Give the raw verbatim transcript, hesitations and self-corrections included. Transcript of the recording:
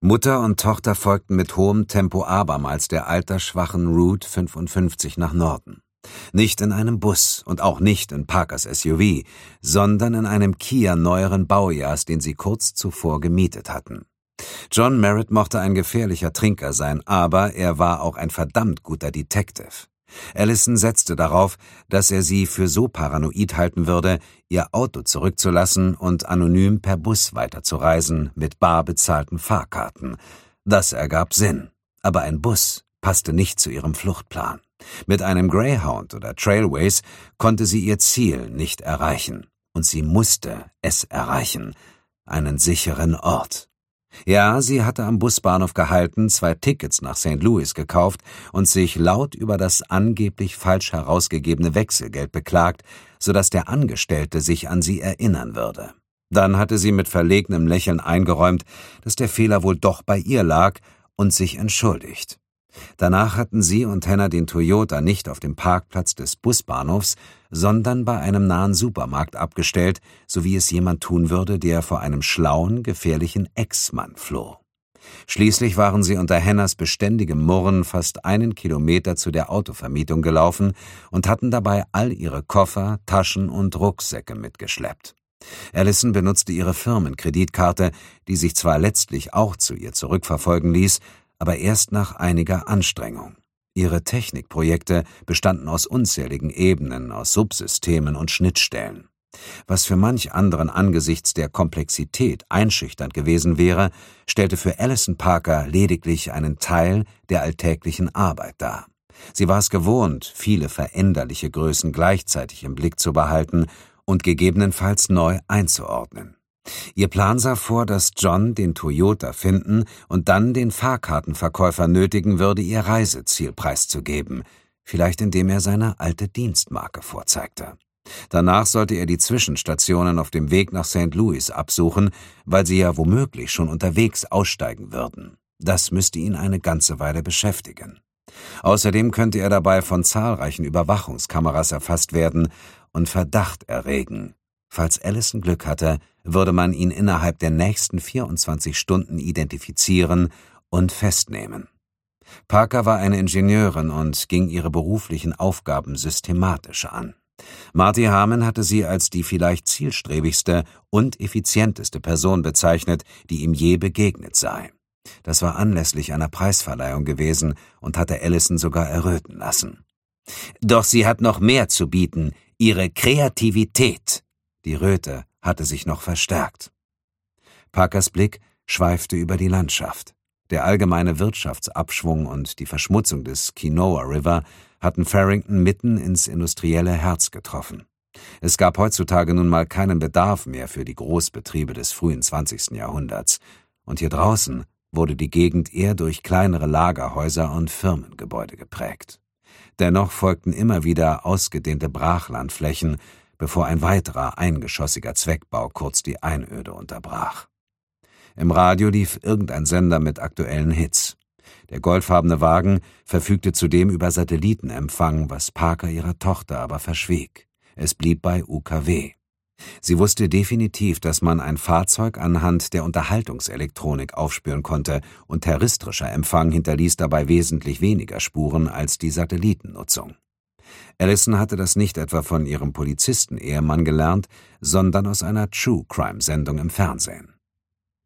Mutter und Tochter folgten mit hohem Tempo abermals der altersschwachen Route fünfundfünfzig nach Norden. Nicht in einem Bus und auch nicht in Parkers S U V, sondern in einem Kia neueren Baujahrs, den sie kurz zuvor gemietet hatten. John Merritt mochte ein gefährlicher Trinker sein, aber er war auch ein verdammt guter Detective. Allison setzte darauf, dass er sie für so paranoid halten würde, ihr Auto zurückzulassen und anonym per Bus weiterzureisen mit bar bezahlten Fahrkarten. Das ergab Sinn, aber ein Bus passte nicht zu ihrem Fluchtplan. Mit einem Greyhound oder Trailways konnte sie ihr Ziel nicht erreichen. Und sie musste es erreichen. Einen sicheren Ort. Ja, sie hatte am Busbahnhof gehalten, zwei Tickets nach Sankt Louis gekauft und sich laut über das angeblich falsch herausgegebene Wechselgeld beklagt, sodass der Angestellte sich an sie erinnern würde. Dann hatte sie mit verlegenem Lächeln eingeräumt, dass der Fehler wohl doch bei ihr lag, und sich entschuldigt. Danach hatten sie und Hannah den Toyota nicht auf dem Parkplatz des Busbahnhofs, sondern bei einem nahen Supermarkt abgestellt, so wie es jemand tun würde, der vor einem schlauen, gefährlichen Ex-Mann floh. Schließlich waren sie unter Hannahs beständigem Murren fast einen Kilometer zu der Autovermietung gelaufen und hatten dabei all ihre Koffer, Taschen und Rucksäcke mitgeschleppt. Allison benutzte ihre Firmenkreditkarte, die sich zwar letztlich auch zu ihr zurückverfolgen ließ, aber erst nach einiger Anstrengung. Ihre Technikprojekte bestanden aus unzähligen Ebenen, aus Subsystemen und Schnittstellen. Was für manch anderen angesichts der Komplexität einschüchternd gewesen wäre, stellte für Allison Parker lediglich einen Teil der alltäglichen Arbeit dar. Sie war es gewohnt, viele veränderliche Größen gleichzeitig im Blick zu behalten und gegebenenfalls neu einzuordnen. Ihr Plan sah vor, dass John den Toyota finden und dann den Fahrkartenverkäufer nötigen würde, ihr Reiseziel preiszugeben, vielleicht indem er seine alte Dienstmarke vorzeigte. Danach sollte er die Zwischenstationen auf dem Weg nach Sankt Louis absuchen, weil sie ja womöglich schon unterwegs aussteigen würden. Das müsste ihn eine ganze Weile beschäftigen. Außerdem könnte er dabei von zahlreichen Überwachungskameras erfasst werden und Verdacht erregen. Falls Allison Glück hatte, würde man ihn innerhalb der nächsten vierundzwanzig Stunden identifizieren und festnehmen. Parker war eine Ingenieurin und ging ihre beruflichen Aufgaben systematisch an. Marty Harmon hatte sie als die vielleicht zielstrebigste und effizienteste Person bezeichnet, die ihm je begegnet sei. Das war anlässlich einer Preisverleihung gewesen und hatte Allison sogar erröten lassen. Doch sie hat noch mehr zu bieten, ihre Kreativität. Die Röte hatte sich noch verstärkt. Parkers Blick schweifte über die Landschaft. Der allgemeine Wirtschaftsabschwung und die Verschmutzung des Kenowa River hatten Farrington mitten ins industrielle Herz getroffen. Es gab heutzutage nun mal keinen Bedarf mehr für die Großbetriebe des frühen zwanzigsten Jahrhunderts. Und hier draußen wurde die Gegend eher durch kleinere Lagerhäuser und Firmengebäude geprägt. Dennoch folgten immer wieder ausgedehnte Brachlandflächen, bevor ein weiterer eingeschossiger Zweckbau kurz die Einöde unterbrach. Im Radio lief irgendein Sender mit aktuellen Hits. Der goldfarbene Wagen verfügte zudem über Satellitenempfang, was Parker ihrer Tochter aber verschwieg. Es blieb bei U K W. Sie wusste definitiv, dass man ein Fahrzeug anhand der Unterhaltungselektronik aufspüren konnte, und terrestrischer Empfang hinterließ dabei wesentlich weniger Spuren als die Satellitennutzung. Allison hatte das nicht etwa von ihrem Polizisten-Ehemann gelernt, sondern aus einer True-Crime-Sendung im Fernsehen.